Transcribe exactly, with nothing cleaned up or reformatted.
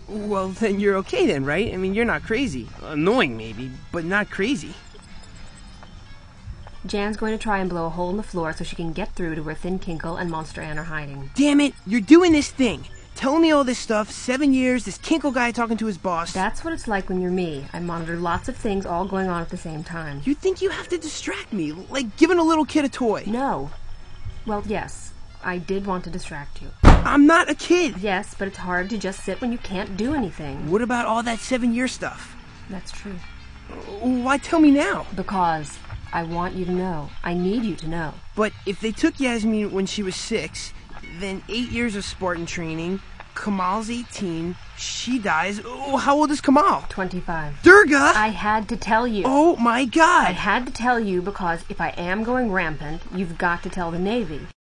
Well, then you're okay then, right? I mean, you're not crazy. Annoying maybe, but not crazy. Jan's going to try and blow a hole in the floor so she can get through to where Thin Kinkle and Monster Ann are hiding. Damn it, you're doing this thing. Telling me all this stuff, seven years, this Kinkle guy talking to his boss. That's what it's like when you're me. I monitor lots of things all going on at the same time. You think you have to distract me, like giving a little kid a toy. No. Well, yes, I did want to distract you. I'm not a kid. Yes, but it's hard to just sit when you can't do anything. What about all that seven-year stuff? That's true. Why tell me now? Because I want you to know. I need you to know. But if they took Yasmin when she was six, then eight years of Spartan training, Kamal's eighteen, she dies. Oh, how old is Kamal? twenty-five. Durga! I had to tell you. Oh my God! I had to tell you because if I am going rampant, you've got to tell the Navy.